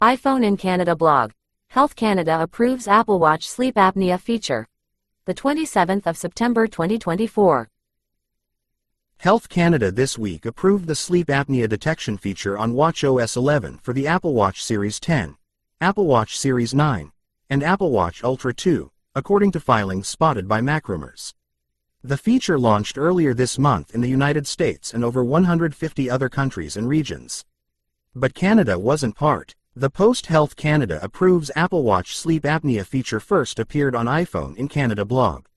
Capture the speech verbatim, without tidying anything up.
iPhone in Canada blog. Health Canada approves Apple Watch sleep apnea feature. The twenty-seventh of September twenty twenty-four. Health Canada this week approved the sleep apnea detection feature on watchOS eleven for the Apple Watch Series ten, Apple Watch Series nine, and Apple Watch Ultra two, according to filings spotted by MacRumors. The feature launched earlier this month in the United States and over one hundred fifty other countries and regions. But Canada wasn't part. The post Health Canada approves Apple Watch sleep apnea feature first appeared on iPhone in Canada blog.